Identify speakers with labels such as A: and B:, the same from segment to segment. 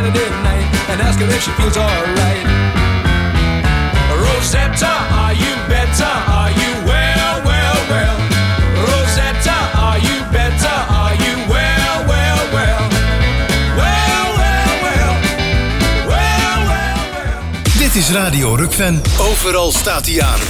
A: Saturday night and ask her if she feels alright. Rosetta, are you better? Are you well, well, well? Rosetta, are you better? Are you well, well, well? Well, well, well. Well, well, well.
B: Dit is Radio Rukven. Overal staat hij aan.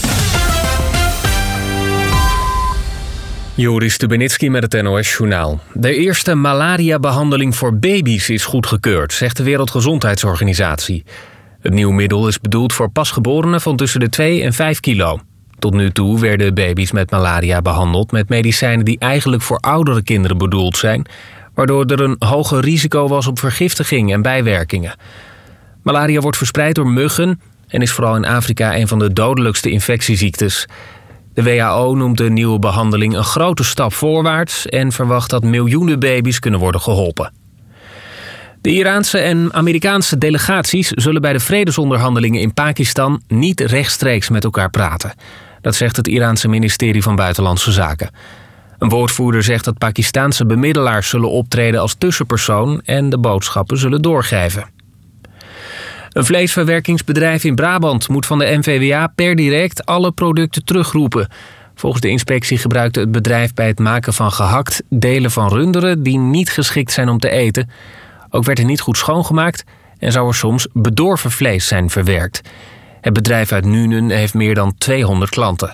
C: Joris Stubenitski met het NOS-journaal. De eerste malaria-behandeling voor baby's is goedgekeurd, zegt de Wereldgezondheidsorganisatie. Het nieuwe middel is bedoeld voor pasgeborenen van tussen de 2 en 5 kilo. Tot nu toe werden baby's met malaria behandeld met medicijnen die eigenlijk voor oudere kinderen bedoeld zijn, waardoor er een hoger risico was op vergiftiging en bijwerkingen. Malaria wordt verspreid door muggen en is vooral in Afrika een van de dodelijkste infectieziektes. De WHO noemt de nieuwe behandeling een grote stap voorwaarts en verwacht dat miljoenen baby's kunnen worden geholpen. De Iraanse en Amerikaanse delegaties zullen bij de vredesonderhandelingen in Pakistan niet rechtstreeks met elkaar praten. Dat zegt het Iraanse ministerie van Buitenlandse Zaken. Een woordvoerder zegt dat Pakistaanse bemiddelaars zullen optreden als tussenpersoon en de boodschappen zullen doorgeven. Een vleesverwerkingsbedrijf in Brabant moet van de NVWA per direct alle producten terugroepen. Volgens de inspectie gebruikte het bedrijf bij het maken van gehakt delen van runderen die niet geschikt zijn om te eten. Ook werd er niet goed schoongemaakt en zou er soms bedorven vlees zijn verwerkt. Het bedrijf uit Nuenen heeft meer dan 200 klanten.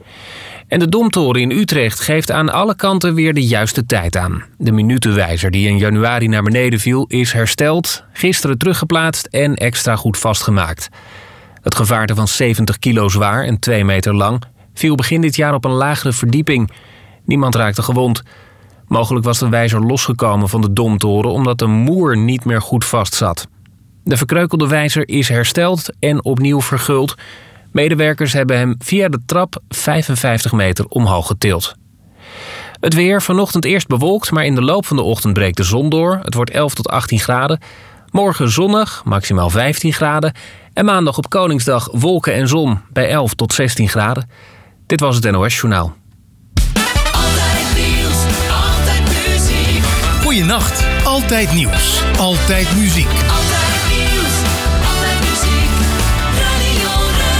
C: En de Domtoren in Utrecht geeft aan alle kanten weer de juiste tijd aan. De minutenwijzer die in januari naar beneden viel is hersteld, gisteren teruggeplaatst en extra goed vastgemaakt. Het gevaarte van 70 kilo zwaar en 2 meter lang viel begin dit jaar op een lagere verdieping. Niemand raakte gewond. Mogelijk was de wijzer losgekomen van de Domtoren omdat de moer niet meer goed vastzat. De verkreukelde wijzer is hersteld en opnieuw verguld. Medewerkers hebben hem via de trap 55 meter omhoog getild. Het weer, vanochtend eerst bewolkt, maar in de loop van de ochtend breekt de zon door. Het wordt 11 tot 18 graden. Morgen zonnig, maximaal 15 graden. En maandag op Koningsdag wolken en zon bij 11 tot 16 graden. Dit was het NOS-journaal.
D: Altijd nieuws, altijd muziek.
B: Goeienacht, altijd nieuws, altijd muziek.
D: Altijd nieuws, altijd muziek. Radio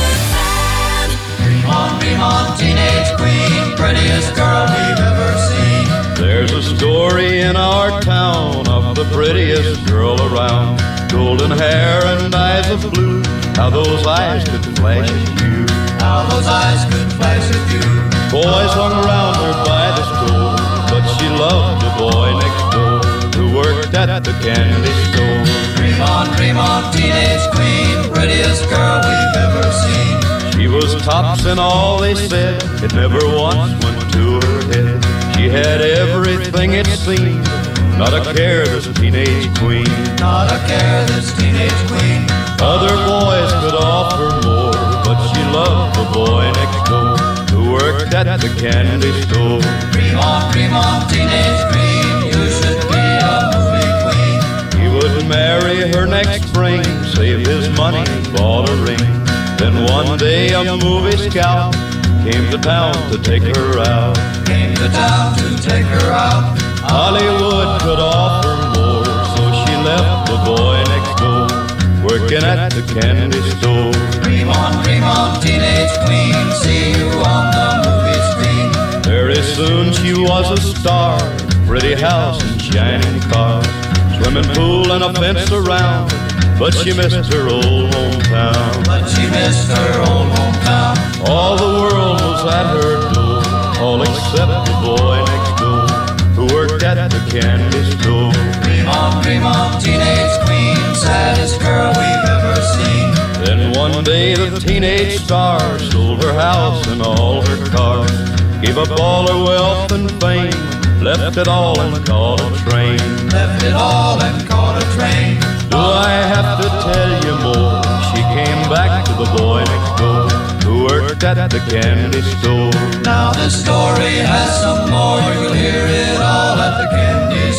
D: Rukven.
E: Dream on, teenage queen, prettiest girl we've ever seen.
F: There's a story in our town of the prettiest girl around. Golden hair and eyes of blue, how those eyes could flash at you.
E: How those eyes could flash at you.
F: Boys hung around her by the store, but she loved the boy next door who worked at the candy store.
E: Dream on, teenage queen, prettiest girl we've ever seen.
F: She was tops in all they said, it never once went to her head. She had everything it seemed, not a care, this teenage queen.
E: Not a care, this teenage queen.
F: Other boys could offer more, but she loved the boy next door who worked at the candy store.
E: Dream on, teenage queen, you should be a movie queen.
F: He would marry her next spring, save his money, bought a ring. Then one day a movie scout came to town to take her out.
E: Came to town to take her out.
F: Hollywood could offer more, so she left the boy next door, working at the candy store.
E: Dream on, teenage queen, see you on the movie screen.
F: Very soon she was a star, pretty house and shining car, swimming pool and a fence around, but she missed her old hometown.
E: But she missed her old hometown.
F: All the world was at her door, all except the boy next door who worked at the candy store.
E: Dream on, teenage queen, saddest girl we've ever seen.
F: Then one day the teenage star sold her house and all her cars, gave up all her wealth and fame, left it all and caught a train.
E: Left it all and caught a train.
F: Do I have to tell you more? She came back to the boy next door who worked at the candy store.
E: Now the story has some more, you'll hear it all at the candy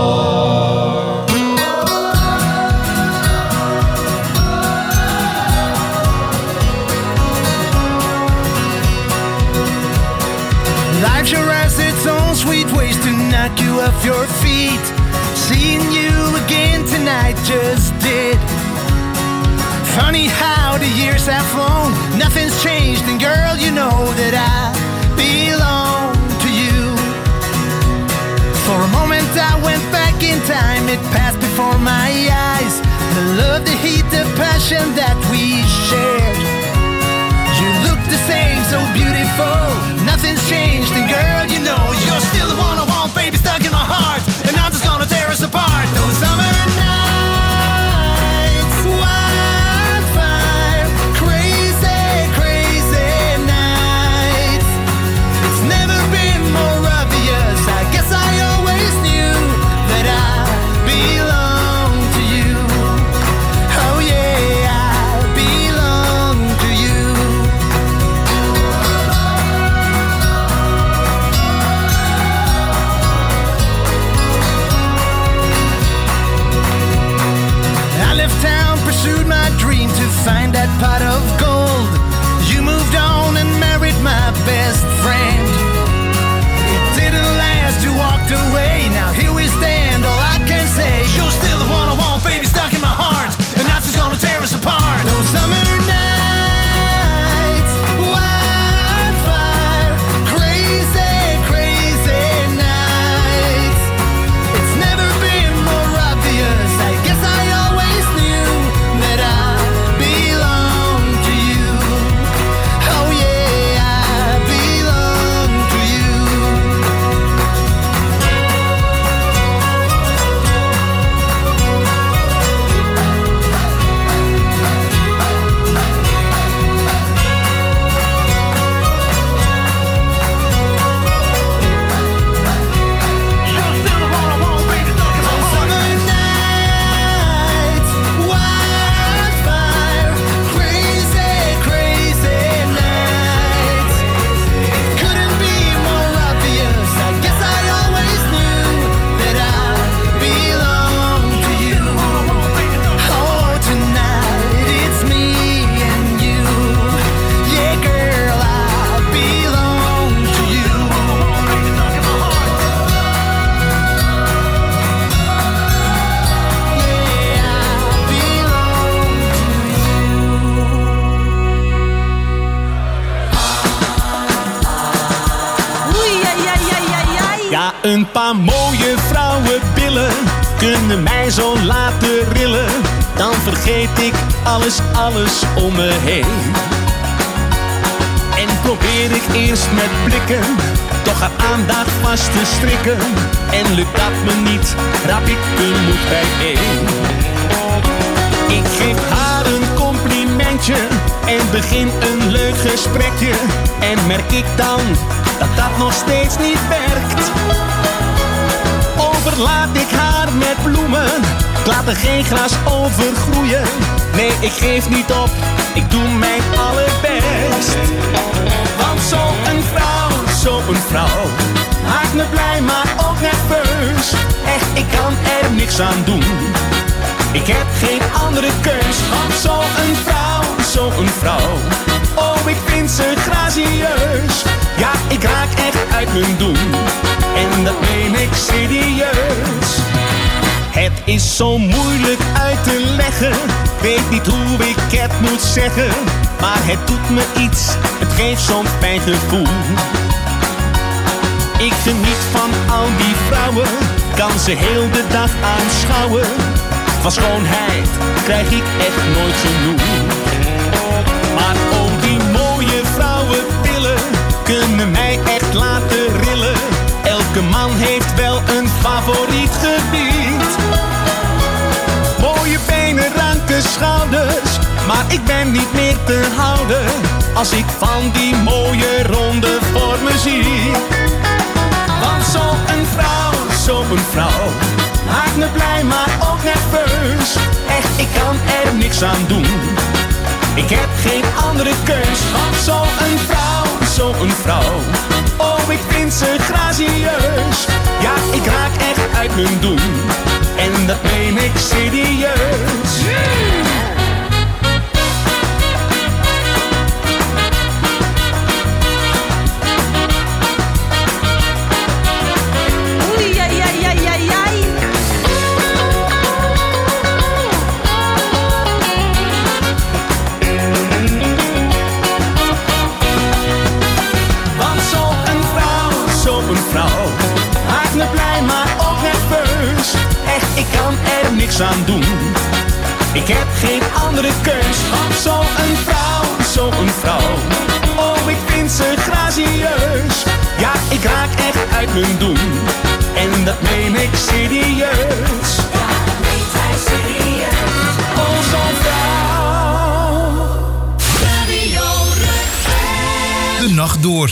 E: store.
G: Life sure has its own sweet ways to knock you off your feet. Seeing you again tonight I just did. Funny how the years have flown, nothing's changed, and girl, you know that I belong to you. For a moment I went back in time, it passed before my eyes. The love, the heat, the passion that we shared. You look the same, so beautiful, nothing's changed, and girl, you know you're still the one I want, baby, stuck in my heart, and I'm just gonna tear us apart. Those summer nights, wildfire, crazy, crazy nights. It's never been more obvious, I guess I always knew that I belong to you. Oh yeah, I belong to you. I left town, pursued my dream to find that pot of gold. You moved on and married my best friend. It didn't last, you walked away. Now here we stand, all I can say, you're still the one I want, baby, stuck in my heart, and that's just gonna tear us apart. Those summer nights, wildfire, crazy, crazy nights. It's never been more obvious, I guess I always knew that I belong to you. Oh yeah, I belong to you. You're still the one I want, baby, stuck in my heart. Summer nights, wildfire, crazy, crazy nights. Couldn't be more obvious, I guess I always knew that I belong to you. Oh, tonight it's me and you. Yeah, girl, I belong to you.
H: Ja, een paar mooie vrouwenbillen kunnen mij zo laten rillen. Dan vergeet ik alles om me heen. En probeer ik eerst met blikken toch haar aandacht vast te strikken. En lukt dat me niet, rap ik de moed bijeen. Ik geef haar een complimentje en begin een leuk gesprekje. En merk ik dan dat dat nog steeds niet werkt. Overlaat ik haar met bloemen, ik laat er geen gras over groeien. Nee, ik geef niet op, ik doe mijn allerbest. Want zo'n vrouw, maakt me blij maar ook nerveus. Echt, ik kan er niks aan doen, ik heb geen andere keus. Want zo'n vrouw, oh ik vind ze gracieus. Ja, ik raak echt uit mijn doen, en dat meen ik serieus. Het is zo moeilijk uit te leggen, weet niet hoe ik het moet zeggen. Maar het doet me iets, het geeft zo'n fijn gevoel. Ik geniet van al die vrouwen, kan ze heel de dag aanschouwen. Van schoonheid krijg ik echt nooit genoeg. Maar al die mooie vrouwenpillen kunnen mij echt laten rillen. Elke man heeft wel een favoriet gebied. Mooie benen, ranke schouders, maar ik ben niet meer te houden als ik van die mooie ronde vormen zie. Want zo'n vrouw, maakt me blij maar ook nerveus. Echt, ik kan er niks aan doen, ik heb geen andere keus. Want zo'n vrouw, oh ik vind ze gracieus. Ja, ik raak echt uit mijn doen, en dat meen ik serieus.
D: Oei, ai, ai, ai, ai, ai.
H: er niks aan doen. Ik heb geen andere keus, want zo'n vrouw, oh ik vind ze gracieus. Ja, ik raak echt uit mijn doen, en dat meen ik serieus. Ja, dat meent hij serieus. Oh, zo'n vrouw.
D: Radio Rutger.
B: De nacht door.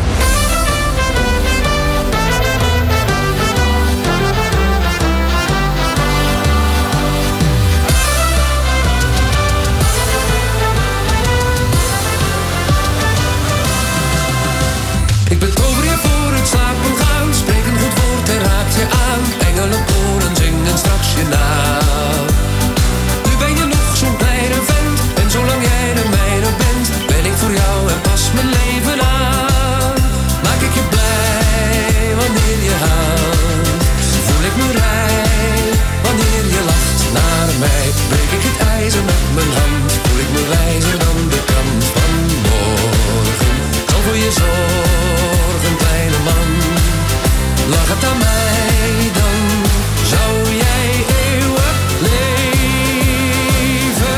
I: Ik betover je voor het slapen gaan. Spreek een goed woord en raak je aan. Engelenkoren zingen straks je naam. Nu ben je nog zo'n kleine vent. En zolang jij de mijne bent, ben ik voor jou en pas mijn leven aan. Maak ik je blij wanneer je huilt. Voel ik me rijk wanneer je lacht naar mij. Breek ik het ijzer met mijn hand. Voel ik me wijzer dan de kant van morgen. Zal voor je zorgen, kleine man. Lach het aan mij, dan zou jij eeuwig leven.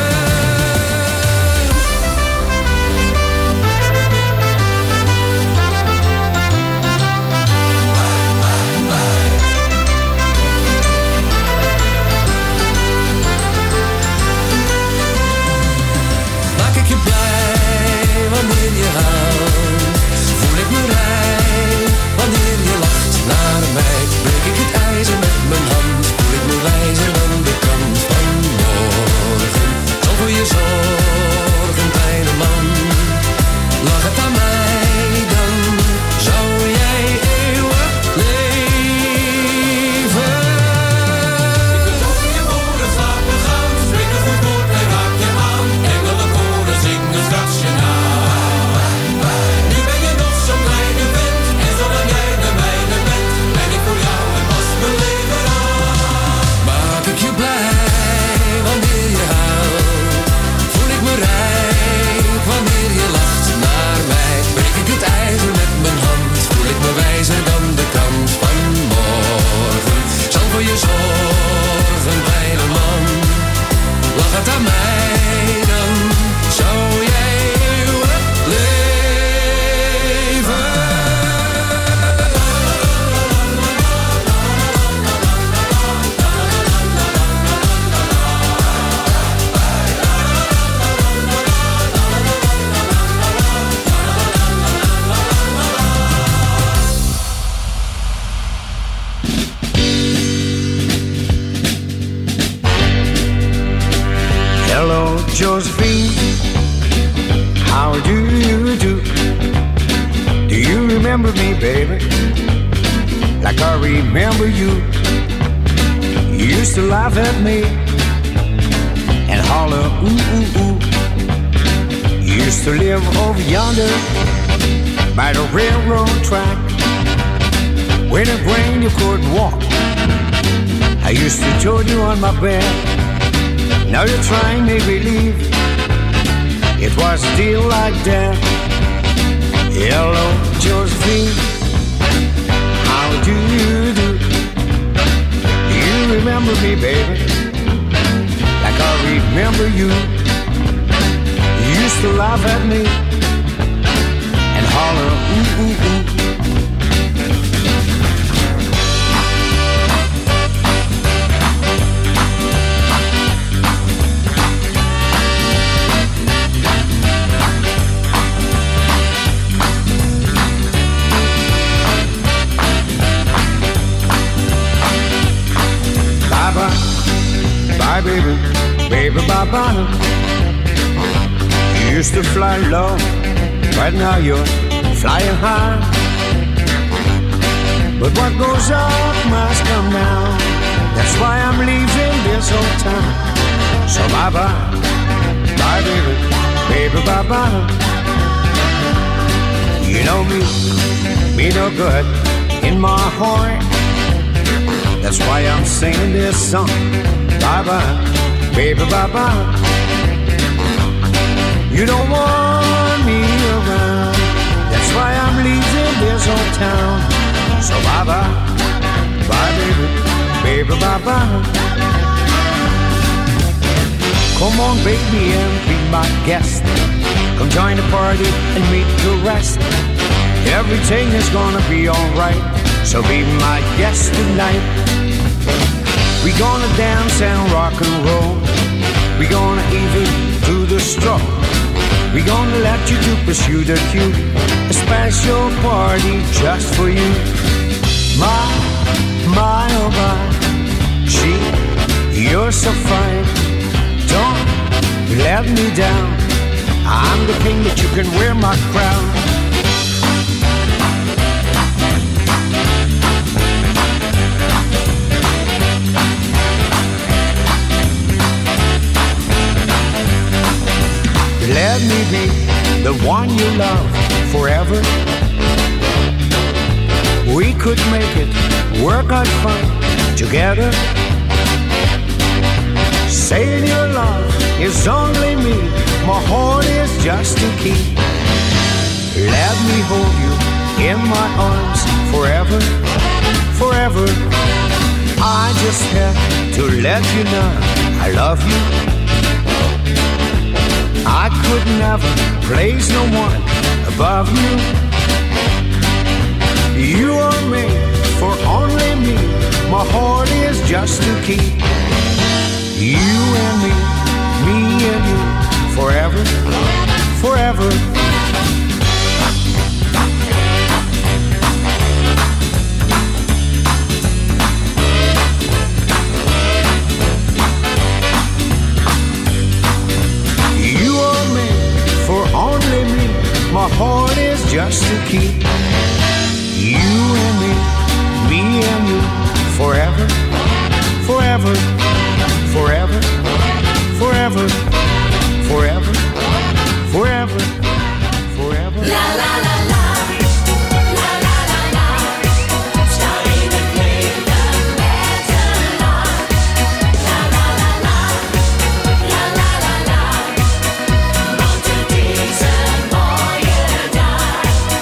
I: Maak ik je blij wanneer je huilt. Voel ik me rijk wanneer je lacht naar mij. Breek ik het ijzer met mijn hand. Voel ik me wijzer dan de kant van morgen. Zal voor je zorgen, kleine man. Lach het aan mij, dan zou jij eeuwig leven. Ik betover je voor het slapen gaan. Spreek een goed woord en raak je aan. Engelenkoren zingen straks je naam. Nu ben je nog zo'n kleine vent. En zolang jij de mijne bent, ben ik voor jou en pas mijn leven aan. Maak ik je blij wanneer je huilt. Voel ik me rijk wanneer je lacht naar mij. Breek ik het ijzer met mijn hand. Voel ik me wijzer dan de kant van morgen. Zal voor je zorgen, kleine man. Lach het aan mij, dan zou jij eeuwig leven.
G: Hello, Josephine. How do you do? Do you remember me, baby? Like I remember you. You used to laugh at me and holler, ooh, ooh, ooh. You used to live over yonder by the railroad track. When it rained, you couldn't walk. I used to join you on my bed. Now you're trying to make believe it was a deal like that. Hello, Josephine. How do you do? Do you remember me, baby? Like I remember you. You used to laugh at me and holler, ooh, ooh, ooh. Bye, baby, baby, bye-bye. You used to fly low, but now you're flying high. But what goes up must come down. That's why I'm leaving this old town. So bye-bye, bye, baby, baby, bye-bye. You know me no good in my heart. That's why I'm singing this song. Bye-bye, baby, bye-bye. You don't want me around. That's why I'm leaving this old town. So bye-bye, bye, baby, baby, bye-bye.
J: Come on, baby, and be my guest. Come join the party and meet the rest. Everything is gonna be alright, so be my guest tonight. We gonna dance and rock and roll. We gonna even do the stroll. We gonna let you to pursue the cue. A special party just for you. My, oh my, gee, you're so fine. Don't let me down. I'm the king that you can wear my crown. Let me be the one you love forever. We could make it work out fine together. Saying your love is only me, my heart is just a key. Let me hold you in my arms forever, forever. I just have to let you know I love you. I could never place no one above you. You are made for only me, my heart is just a key. You and me and you, forever, forever. You are made for only me, my heart is just a key. You and me and you, forever, forever. Forever, forever, forever, forever, forever.
D: La la la la, la la la la. Sta in het leven met een lach. La la la la, la la la la. Want het is een mooie dag.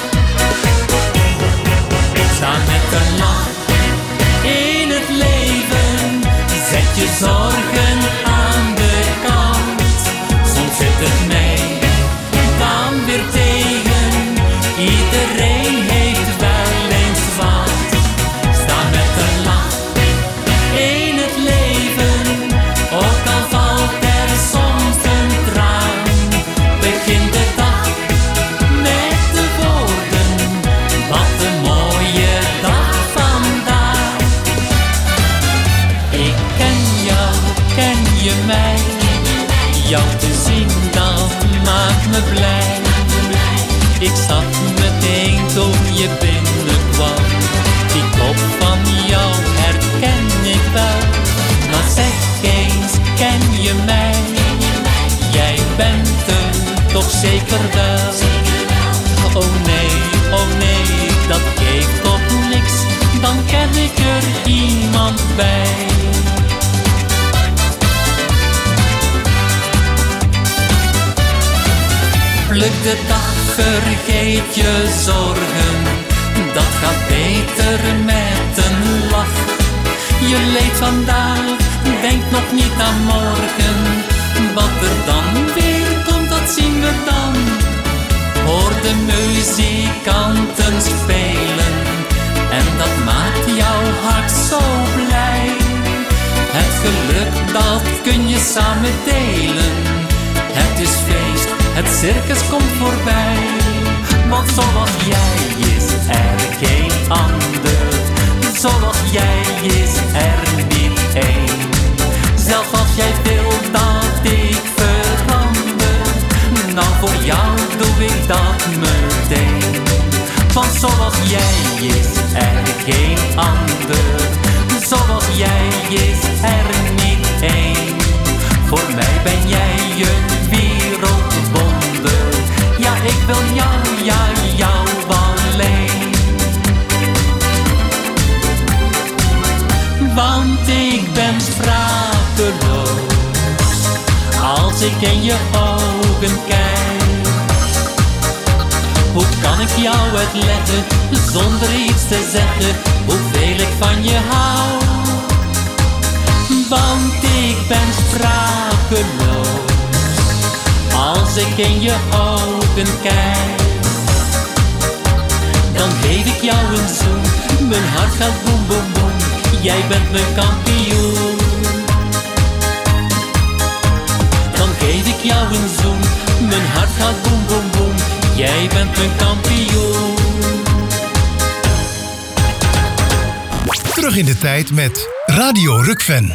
H: Ik sta met een lach in het leven. Zet je zorgen aan de kant. Soms zit het mee, dan weer tegen. Iedereen heeft wel eens wat. Sta met een lach in het leven. Ook al valt er soms een traan. Begin de dag met de woorden. Wat een mooie dag vandaag. Ik ken jou, ken je mij? Jou te zien, dat maakt me blij. Ik zag meteen toen je binnenkwam. Die kop van jou herken ik wel. Maar zeg eens, ken je mij? Jij bent er toch zeker wel? Oh nee, dat geeft toch niks. Dan ken ik er iemand bij. Pluk de dag, vergeet je zorgen. Dat gaat beter met een lach. Je leeft vandaag, denk nog niet aan morgen. Wat er dan weer komt, dat zien we dan. Hoor de muzikanten spelen. En dat maakt jouw hart zo blij. Het geluk, dat kun je samen delen. Het is feest, het circus komt voorbij. Want zoals jij is er geen ander. Zoals jij is er niet één. Zelfs als jij wil dat ik verander, nou voor jou doe ik dat meteen. Want zoals jij is er geen ander. Zoals jij is er niet één. Voor mij ben jij een wereldwonder. Ja, ik wil jou, ja, jou alleen. Want ik ben sprakeloos als ik in je ogen kijk. Hoe kan ik jou uitleggen zonder iets te zeggen hoeveel ik van je hou? Want ik ben sprakeloos
K: Als ik in je ogen kijk, dan geef ik jou een zoen. Mijn hart gaat boem boem boem, jij bent mijn kampioen. Dan geef ik jou een zoen, mijn hart gaat boem boem boem, jij bent mijn kampioen.
B: Terug in de tijd met Radio Rukven.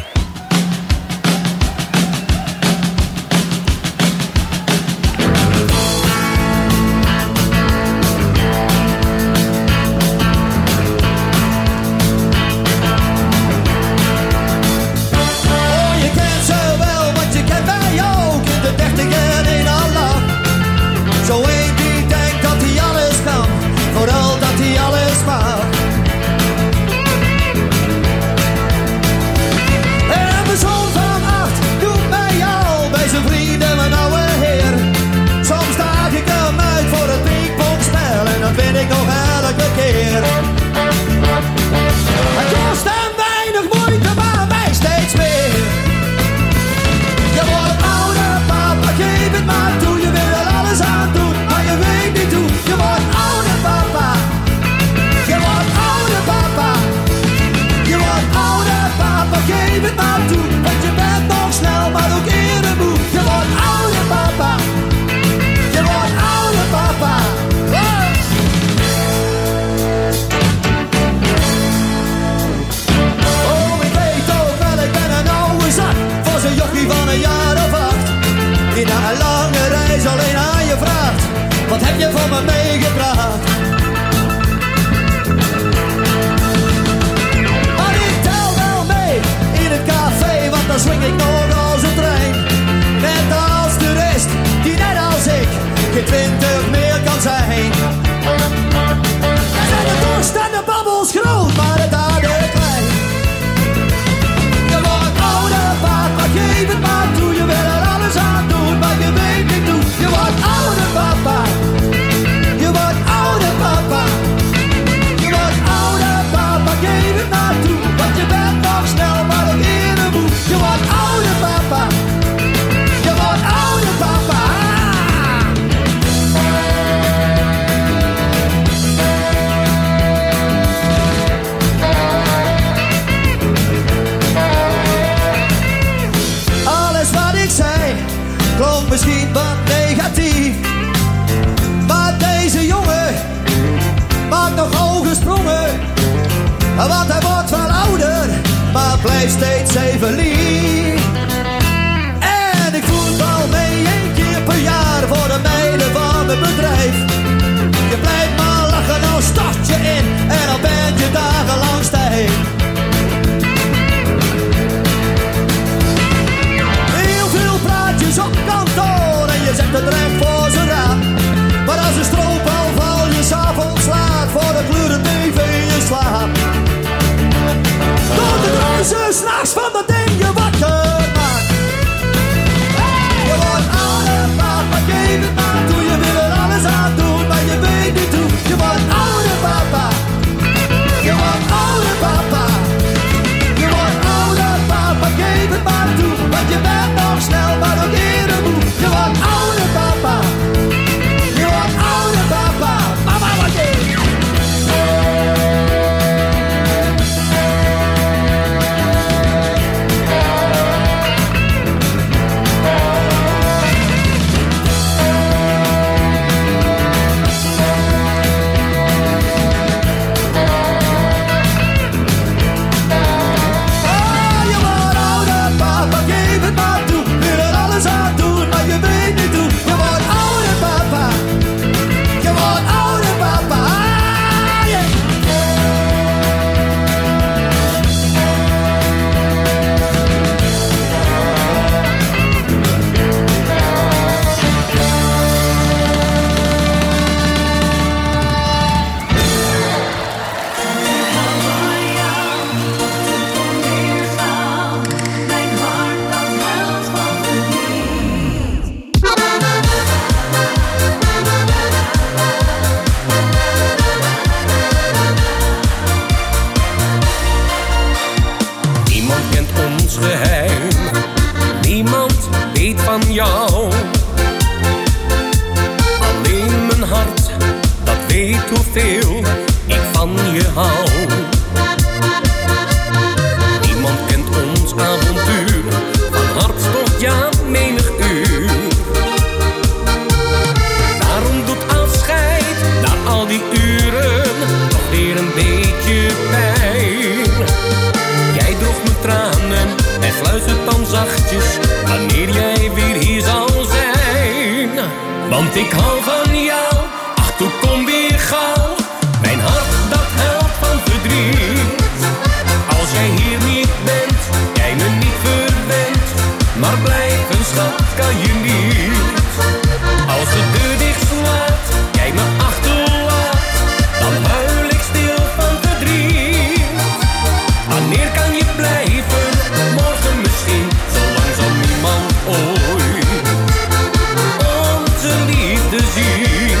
L: ons geheim. Niemand weet van jou.
H: menig uur. Daarom doet afscheid na al die uren nog weer een beetje pijn. Jij droeg mijn tranen en fluistert dan zachtjes wanneer jij weer hier zal zijn. Want ik hou van jou, ach toe kom weer gauw. Mijn hart dat huilt van verdriet. Als jij hier niet bent, jij me niet verwendt, maar blijven schat kan je niet. Als de deur dicht slaat, jij me achterlaat, dan huil ik stil van verdriet. Wanneer kan je blijven, morgen misschien, zolang zal niemand ooit onze liefde zien.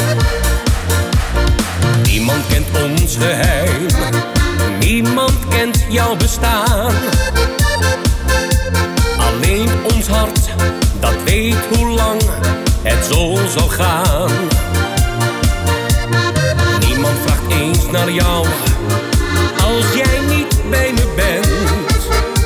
H: Niemand kent ons geheim, niemand kent jouw bestaan. Alleen ons hart, dat weet hoe lang het zo zal gaan. Niemand vraagt eens naar jou, als jij niet bij me bent.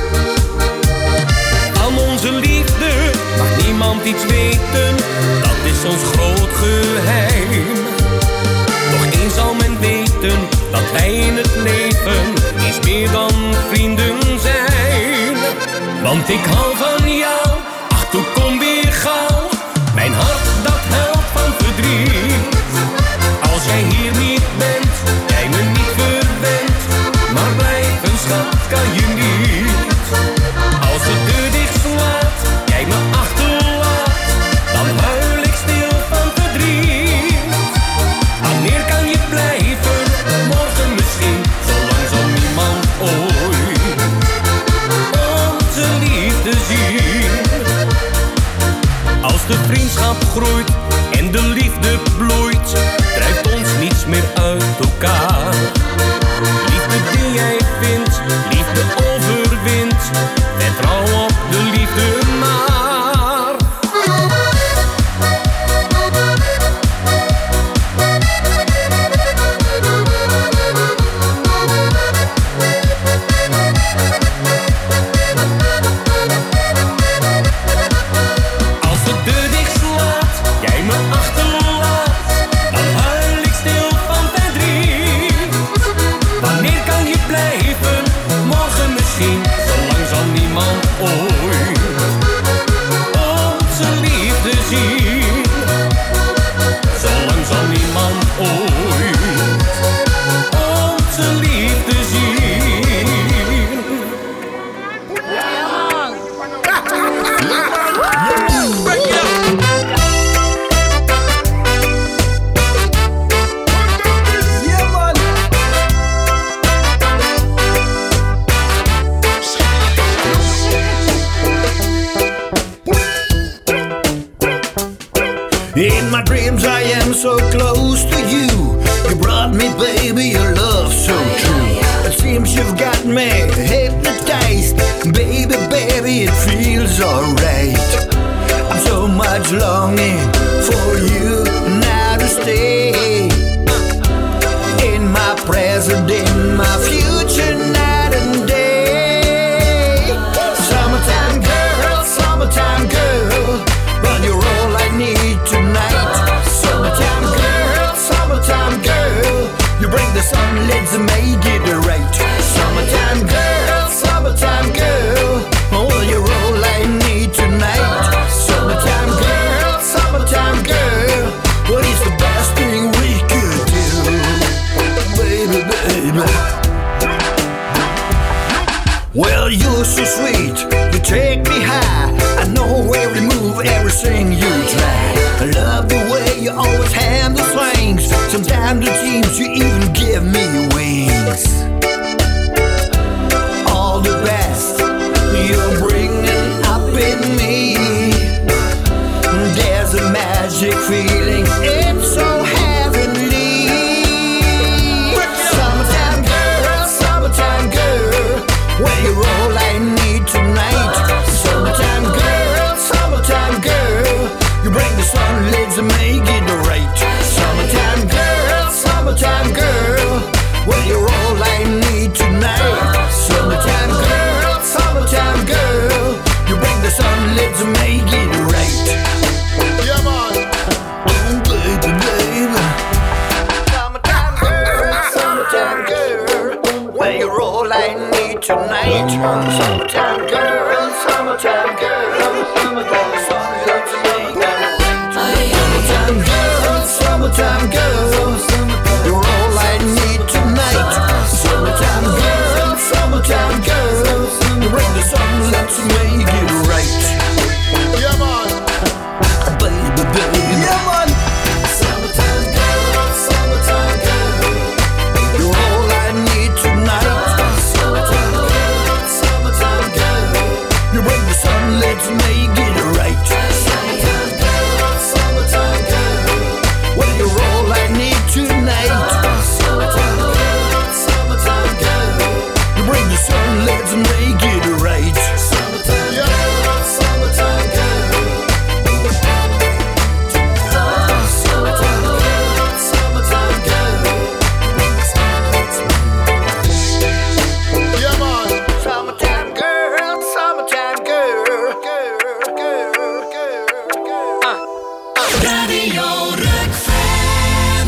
H: Van onze liefde mag niemand iets weten, dat is ons groot geheim. Nog eens zal men weten, dat wij in het leven iets meer dan vrienden zijn. Want ik hou van jou, ach toe kom weer gauw. Mijn hart dat huilt van verdriet. Als jij hier niet bent, jij me niet verwendt, maar blijven schat kan je niet. Als de deur dicht slaat, jij me achterlaat, dan huil ik stil van verdriet. Wanneer kan je blijven, morgen misschien, zolang zal niemand ooit onze liefde zien. Als de vriendschap groeit en de liefde bloeit, drijft ons niets meer uit elkaar. Liefde die jij vindt, liefde overwint, vertrouw op de liefde maar. Als de deur dicht slaat, jij me achterlaat, dan huil ik stil van verdriet. Wanneer kan je blijven, morgen misschien, zolang zal niemand ooit onze liefde zien. Zolang zal niemand ooit onze liefde zien.
G: In my dreams I am so close to you. You brought me, baby, your love so true. It seems you've got me hypnotized. Baby, baby, it feels alright. I'm so much longing for you now to stay. In my present, in my future, night and day. Summertime girl, run, you're all I need tonight. Summertime girl, you bring the sun, let's make it right. Summertime girl, oh, you're all I need tonight. Summertime girl, what is the best thing we could do? Baby, baby. Well, you're so sweet, you take me high. I know every move, everything you try. I love the way you always handle swings. Sometimes it seems you even give me wings. All the best you're bringing up in me. There's a magic feeling, it's so heavenly. Summertime girl, well, you're all I need tonight. Summertime girl, you bring the sun, let's make it right. Summertime girl, sun, let's make it right. Summertime girl, summertime girl. Well, you're all I need tonight. Summertime girl, summertime girl. You bring the sun, let's make it right. Summertime girl, summertime girl. Summertime girl, summertime girl. Yeah, man. Summertime girl, summertime girl.
D: Radio Rock-fan.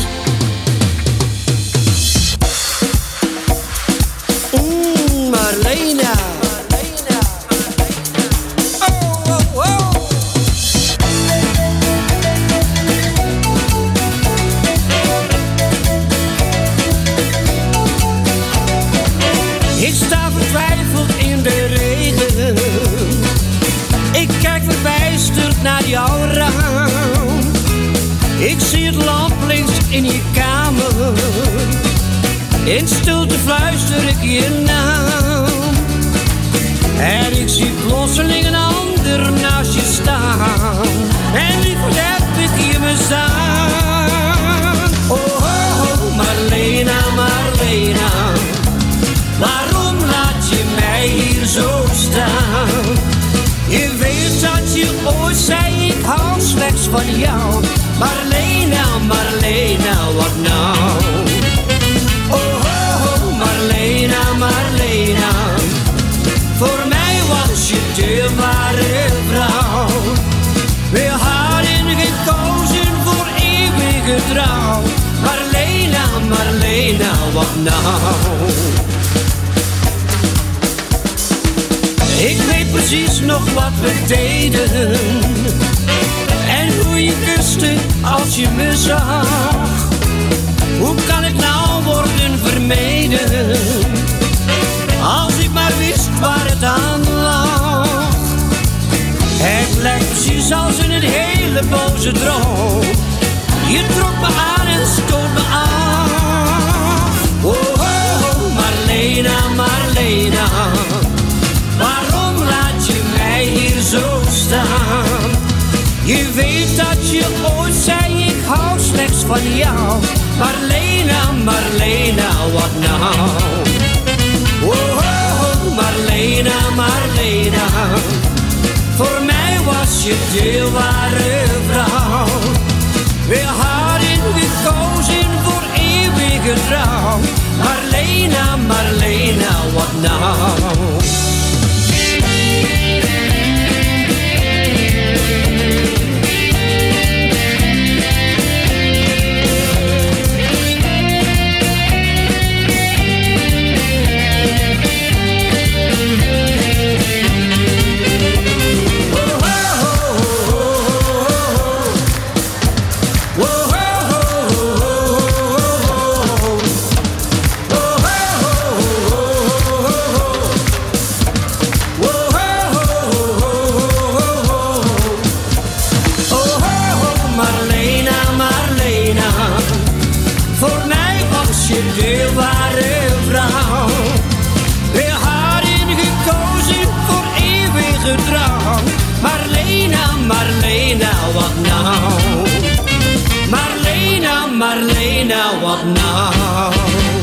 G: Marlena.
L: Ik sta vertwijfeld in de regen. Ik kijk verbijsterd naar jouw raam. Ik zie het lamp links in je kamer. In stilte fluister ik je naam. En ik zie plotseling een ander naast je staan. En liever heb ik je bestaan. Oh, oh, oh, Marlena, Marlena. Waarom laat je mij hier zo staan? Je weet dat je ooit zei, ik hou slechts van jou. Marlena, Marlena, wat nou? Oh, oh, oh, Marlena, Marlena. Voor mij was je de ware vrouw. We hadden gekozen voor eeuwige trouw. Marlena, Marlena, wat nou? Ik weet precies nog wat we deden. En hoe je kuste als je me zag. Hoe kan ik nou worden vermeden? Als ik maar wist waar het aan lag. Het lijkt precies als in een hele boze droom. Je trok me aan en stoot me af. Oh, oh, oh, Marlena, Marlena. Waarom laat je mij hier zo staan? Je weet dat je ooit zei, ik hou slechts van jou. Marlena, Marlena, wat nou? Oh, oh, oh, Marlena, Marlena. Voor mij was je de ware vrouw. We hadden gekozen voor eeuwige trouw. Marlena, Marlena, wat nou? De ware vrouw. We hadden gekozen voor eeuwige trouw. Marlena, Marlena, wat nou? Marlena, Marlena, wat nou?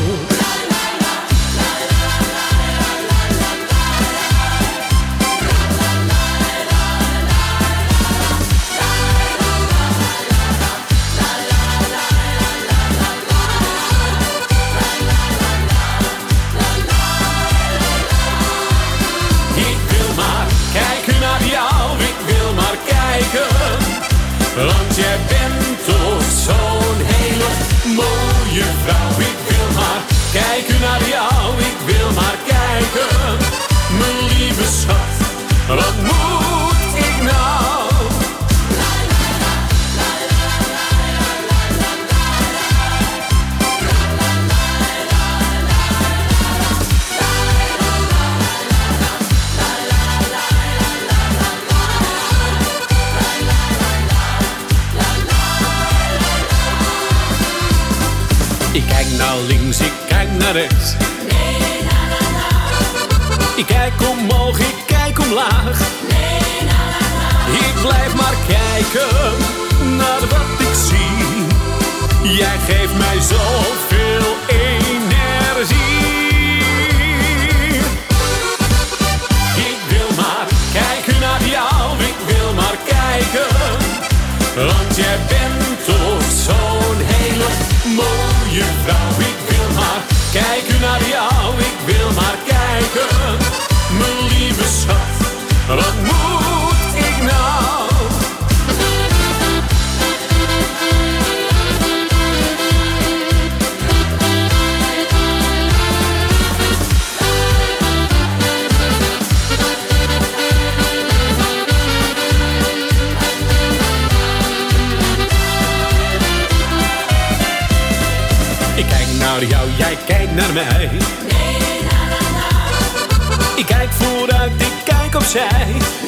A: Want jij bent toch zo'n hele mooie vrouw. Ik wil maar kijken naar jou, ik wil maar kijken. Mijn lieve schat, wat moet ik nou?
H: Ik kijk naar links, ik kijk naar rechts. Ik kijk omhoog, ik kijk omlaag. geeft mij zoveel energie. Ik wil maar kijken naar jou, ik wil maar kijken. Want jij bent toch zo'n hele mooie vrouw. Ik wil maar kijken naar jou, ik wil maar kijken. Mijn lieve schat, wat moet ik nou? Ik kijk naar jou, jij kijkt naar mij. Ik kijk vooruit, ik kijk opzij.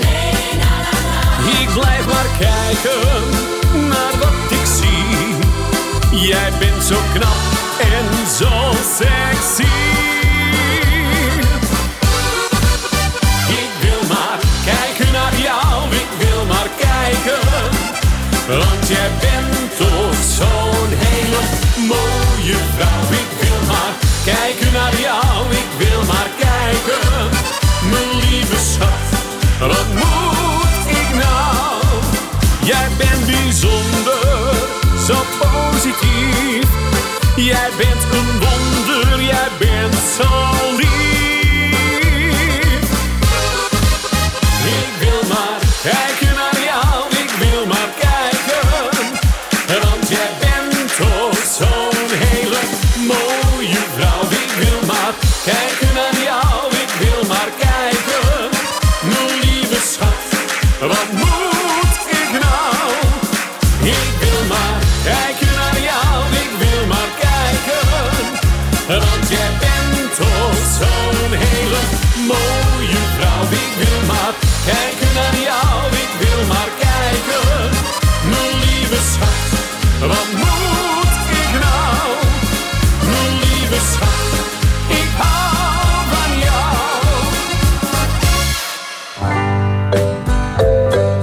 H: Ik blijf maar kijken naar wat ik zie. Jij bent zo knap en zo sexy. Ik wil maar kijken naar jou, ik wil maar kijken. Want jij bent toch zo'n hele mooie vrouw. Ik wil maar kijken naar jou, ik wil maar kijken. Mijn lieve schat, wat moet ik nou? Jij bent bijzonder, zo positief. Jij bent een wonder, jij bent zo lief. Ik wil maar kijken naar jou, ik wil maar kijken. Want jij bent toch zo'n hele mooie vrouw. Ik wil maar kijken naar jou, ik wil maar kijken. Mijn lieve schat, wat moet ik nou? Ik wil maar kijken naar jou, ik wil maar kijken. Want jij bent toch zo'n hele mooie vrouw. Ik wil maar kijken naar jou, ik wil maar kijken. Mijn lieve schat, wat moet ik nou? Mijn lieve schat, ik hou van jou.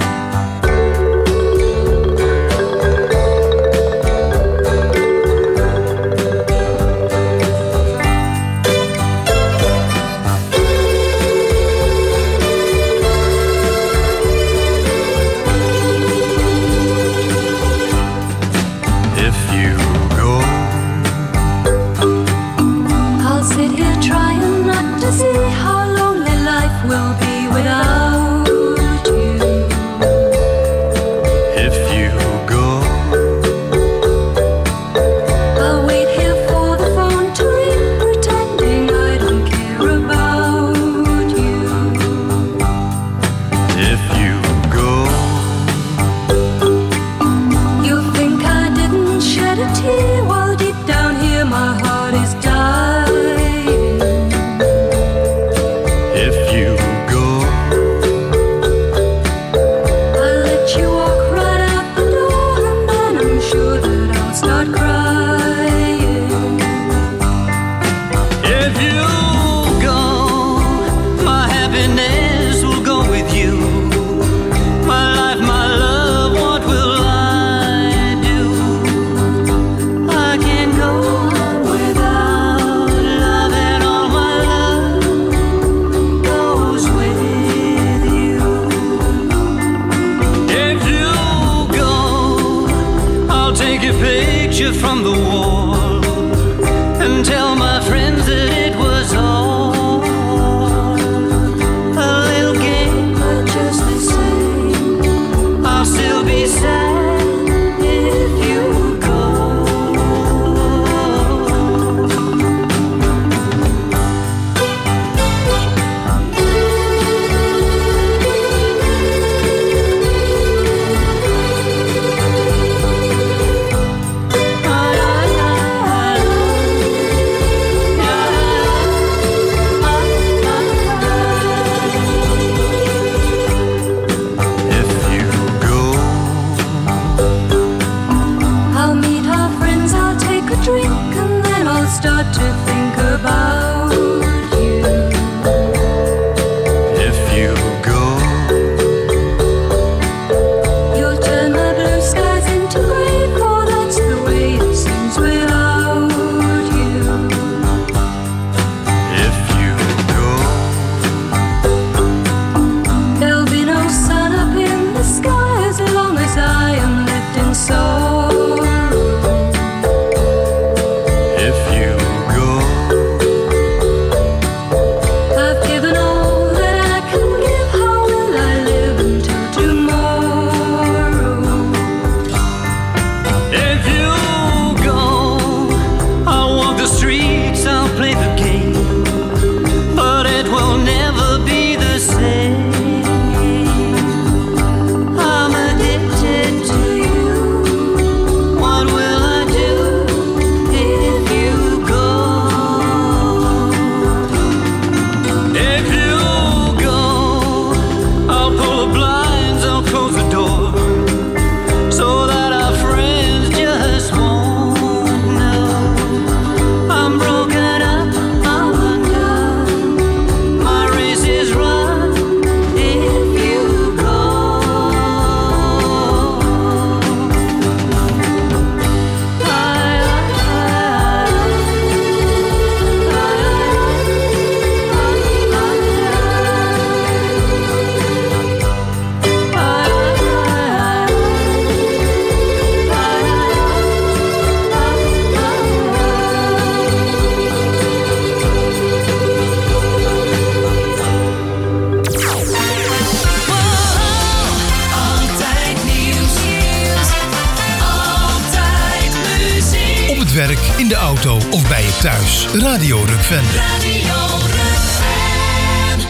B: werk, in de auto of bij je thuis. Radio Rukven.
D: Radio Rukven.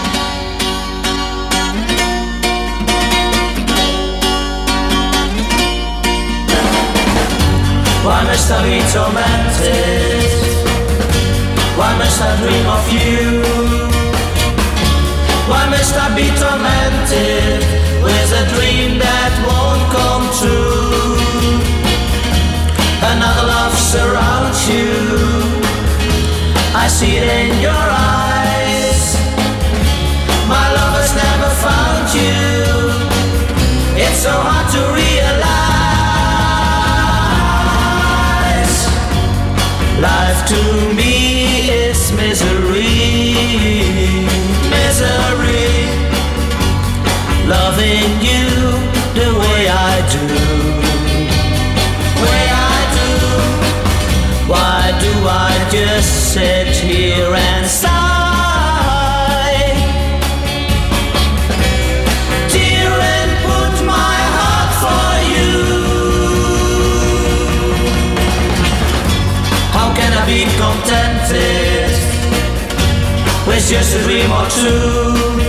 M: Why must I be tormented? Why must I dream of you? Why must I be tormented with a dream that won't come true? Another love surrounds you, I see it in your eyes. My love has never found you, it's so hard to realize. Life to me is misery, misery. Loving you the way I do, way I do. Why do I just sit here and sigh? Tear and put my heart for you. How can I be contented with just a dream or two?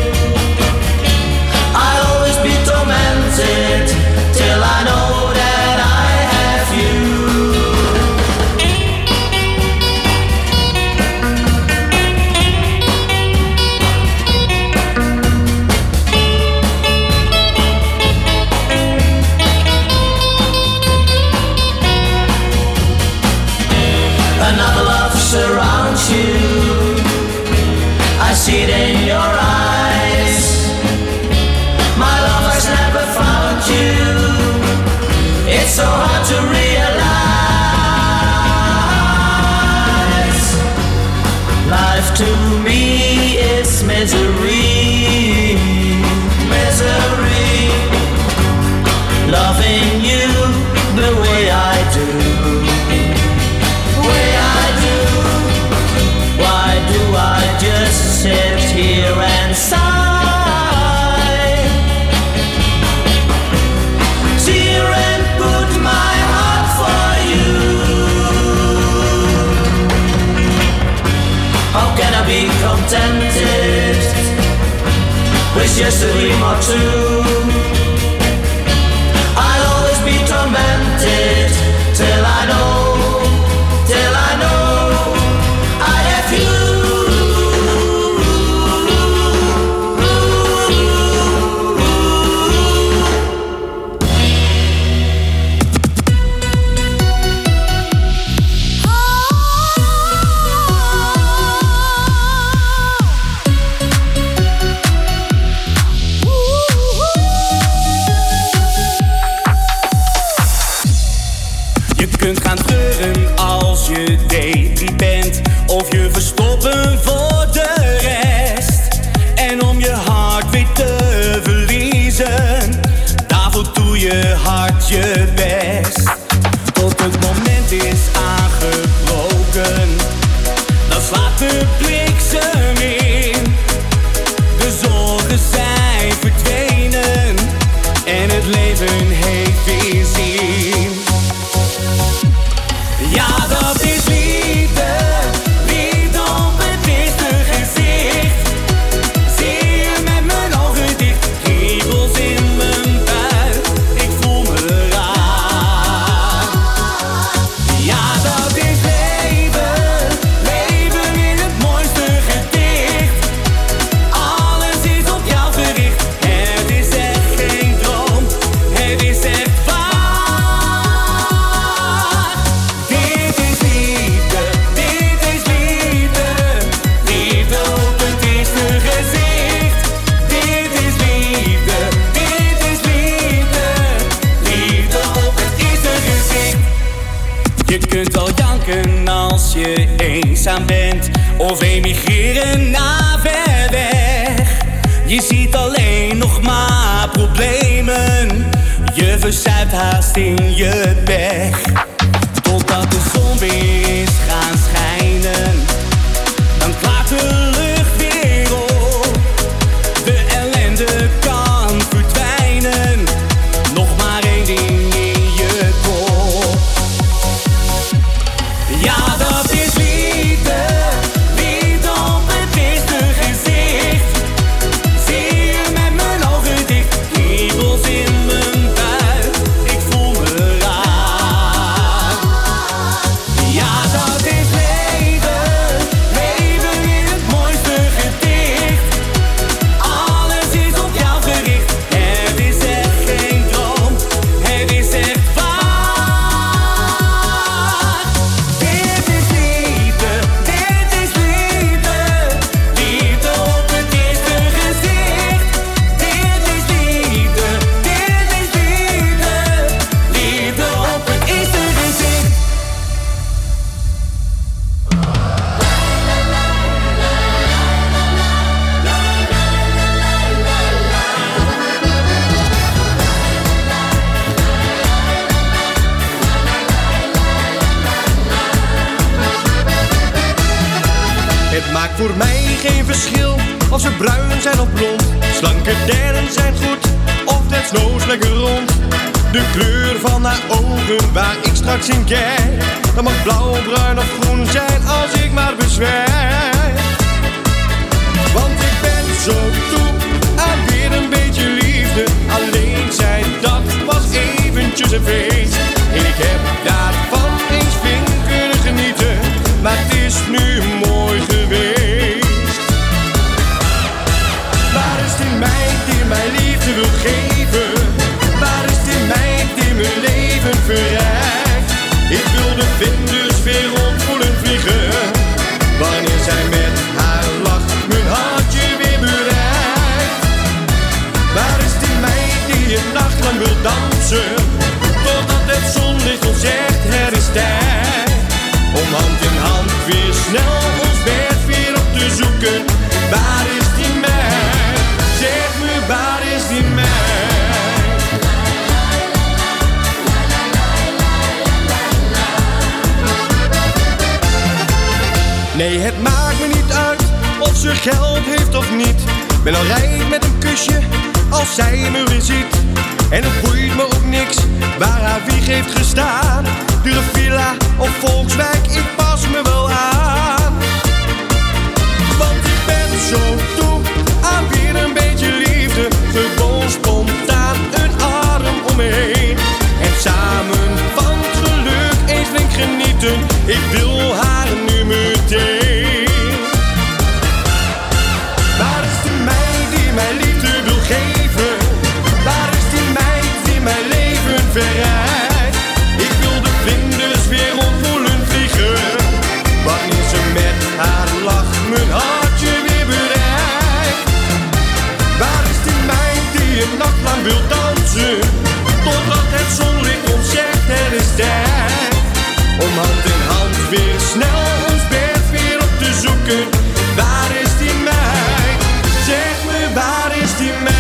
M: I'll always be tormented till I know that I have you. Another love surrounds you, I see it in your eyes. My love has never found you, it's so hard to realize. Life to me is misery, misery. Loving you the way I do, way I do. Why do I just sit here and sigh? Tear and put my heart for you. How can I be contented with just a dream or two? I'll always be tormented till I know, till I know I have you.
H: Je kunt gaan treuren als je depri bent, of je verstoppen voor de rest. En om je hart weer te verliezen, daarvoor doe je hard je best. Tot het moment is aangebroken, dan slaat de bliksem in. De zorgen zijn verdwenen en het leven heeft weer zin. Ja, dat is liefde, liefde op het eerste gezicht. Zie je met mijn ogen dicht, kriebels in mijn buik, ik voel me raar. Ja, dat is leven, leven in het mooiste gedicht. Alles is op jou gericht, het is echt geen droom, het is echt waar. Dit is liefde, liefde op het eerste gezicht. Dit is liefde, liefde op het eerste gezicht. Je kunt al janken als je eenzaam bent, of emigreren naar ver weg. Je ziet alleen nog maar problemen, je verzuipt haast in je pech. Totdat de zon weer is gaan schijnen, dan klaart de lucht weer op. De ellende kan verdwijnen, nog maar één ding in je kop.
N: voor mij geen verschil of ze bruin zijn of blond. Slanke derren zijn goed of desnoods lekker rond. De kleur van haar ogen waar ik straks in kijk, dat mag blauw, bruin of groen zijn als ik maar bezwijk. Want ik ben zo toe aan weer een beetje liefde. Alleen zijn, dat was eventjes een feest. En ik heb daarvan eens flink kunnen genieten, maar het is nu mooi geweest. Waar is die meid die mij liefde wil geven? Waar is die meid die mijn leven verrijkt? Ik wil de vlinders weer rondvoelen vliegen, wanneer zij met haar lach mijn hartje weer bereikt. Waar is die meid die een nacht lang wil dansen, totdat het zonlicht ons zegt er is tijd om hand in hand weer snel ons bed weer op te zoeken. Waar is die meid? Zeg me, waar is die meid? Nee, het maakt me niet uit of ze geld heeft of niet. Ben al rijk met een kusje als zij me weer ziet. En het boeit me ook niks waar haar wieg heeft gestaan. Dure villa of Volkswijk, ik pas me wel aan. Want ik ben zo toe aan weer een beetje liefde. Gewoon spontaan een arm om me heen. En samen van het geluk eens flink genieten. Ik wil haar nu meteen. Waar is die meid die mij liefde wil geven? Waar is die meid die mijn leven verrijkt? Ik wil de vlinders weer rondvoelen vliegen, wanneer ze met haar lach mijn hartje weer bereikt. Waar is die meid die een nacht lang wil dansen, totdat het zonlicht ons zegt er is tijd om hand in hand weer snel ons bed weer op te zoeken. Waar is die meid? Zeg me, waar is die meid?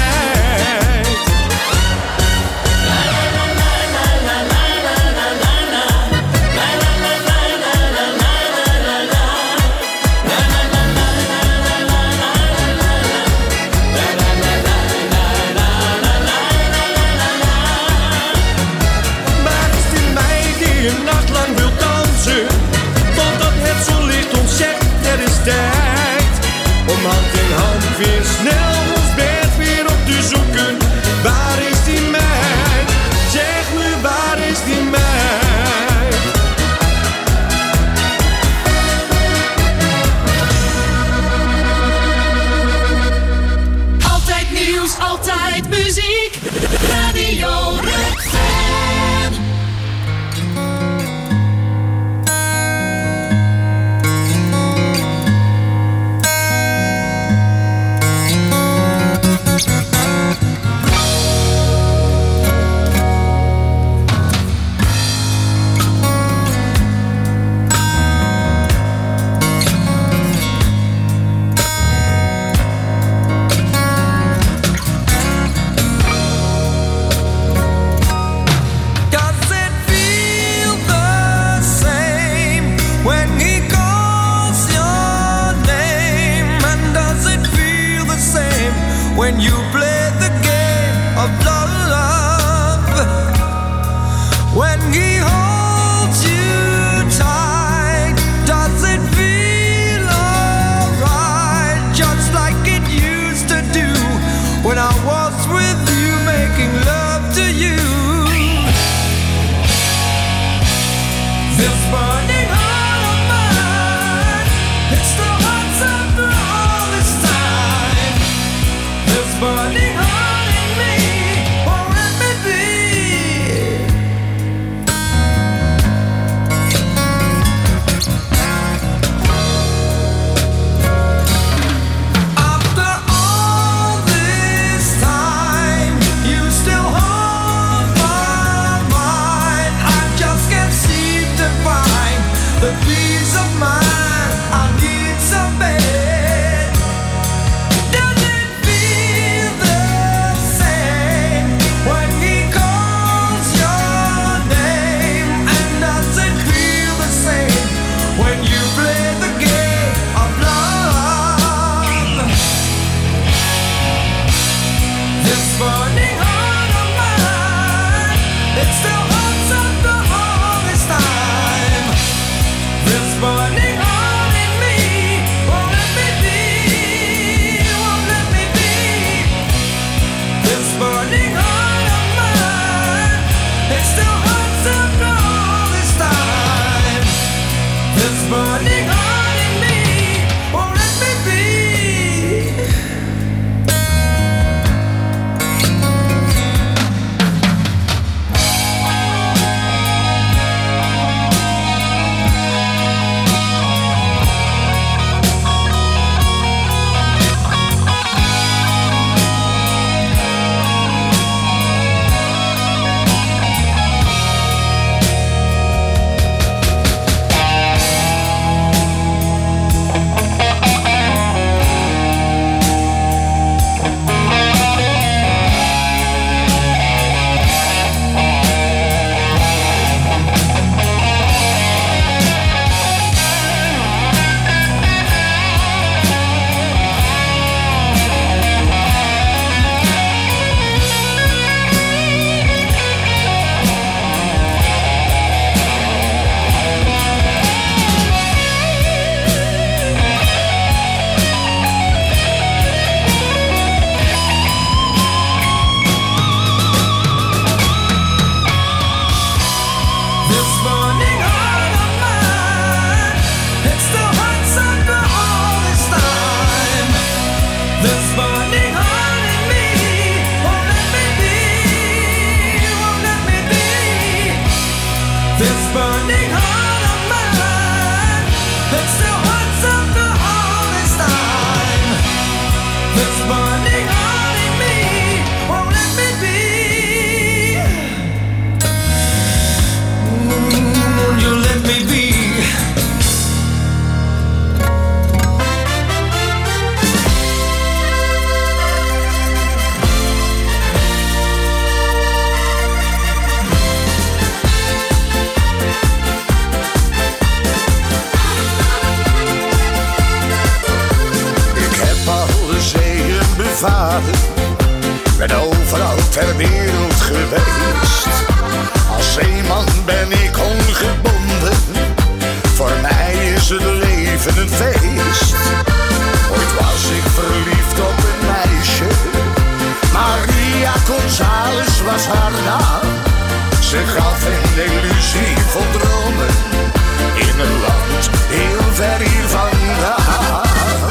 O: jaren. Ben overal ter wereld geweest. Als zeeman ben ik ongebonden. Voor mij is het leven een feest. Ooit was ik verliefd op een meisje. Maria González was haar naam. Ze gaf een illusie vol dromen. In een land heel ver hier vandaan.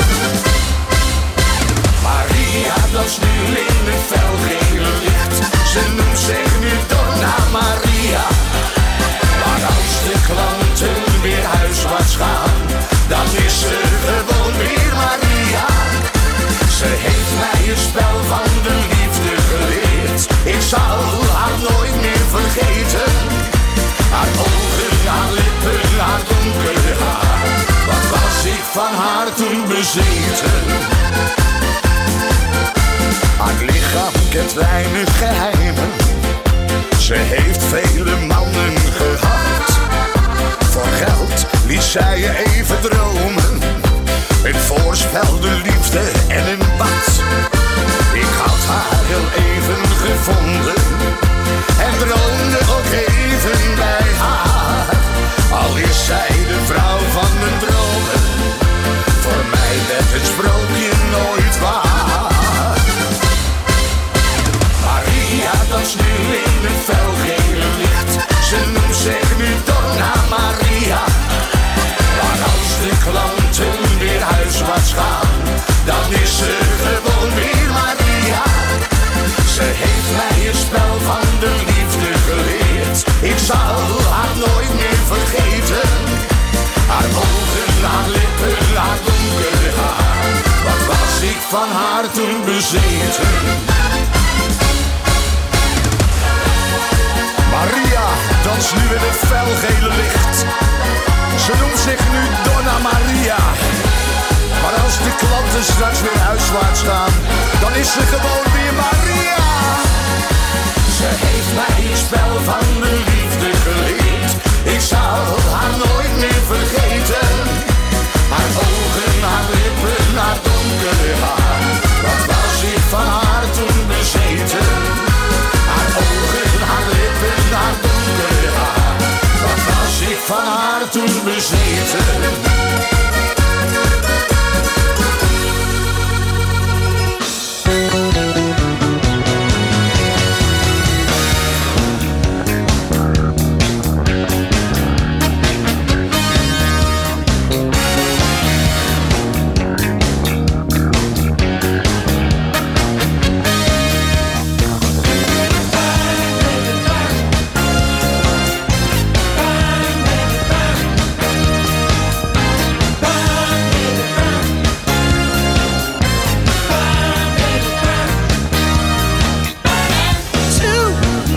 O: Maria danst nu in het felgele licht. Ze noemt zich nu Donna Maria. Maar als de klanten weer huiswaarts gaan, dan is ze gewoon weer Maria. Ze heeft mij het spel van de liefde geleerd. Ik zal haar nooit meer vergeten. Haar ogen, haar lippen, haar donkere haar. Wat was ik van haar toen bezeten? Haar lichaam kent weinig geheimen. Ze heeft vele mannen gehad. Voor geld liet zij je even dromen. Een voorspelde liefde en een bad. Ik had haar heel even gevonden. En droomde ook even bij haar. Al is zij de vrouw van mijn dromen. Voor mij werd het sprookje nooit waar. Maria danst nu in het felgele licht. Ze noemt zich nu Donna Maria. Maar als de klanten weer huiswaarts gaan, dan is ze gewoon weer Maria. Ze heeft mij het spel van de liefde geleerd. Ik zal haar nooit meer vergeten. Haar ogen, haar lippen, haar donkere haar. Wat was ik van haar toen bezeten? Maria danst nu in het felgele licht. Ze noemt zich nu Donna Maria. Maar als de klanten straks weer huiswaarts gaan, dan is ze gewoon weer Maria. Ze heeft mij het spel van de liefde geleerd. Ik zal haar nooit meer vergeten. Haar ogen, haar lippen, haar donkere haar. Wat was ik van haar toen bezeten? Haar ogen, haar lippen, haar donkere haar. Wat was ik van haar toen bezeten?